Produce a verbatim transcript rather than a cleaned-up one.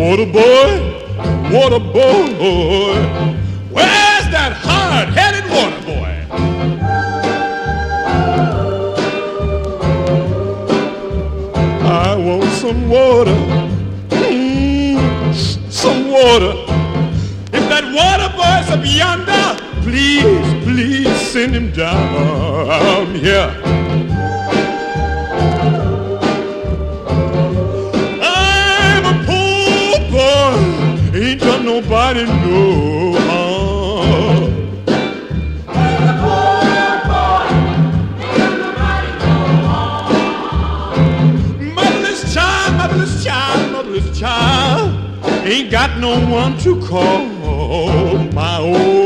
Water boy, water boy, where's that hard-headed water boy? I want some water, mm, some water. If that water boy's up yonder, please, please send him down here. I'm a poor boy, ain't done nobody no harm. I'm a poor boy, ain't done nobody no harm. Motherless child, motherless child, motherless child, ain't got no one to call my own.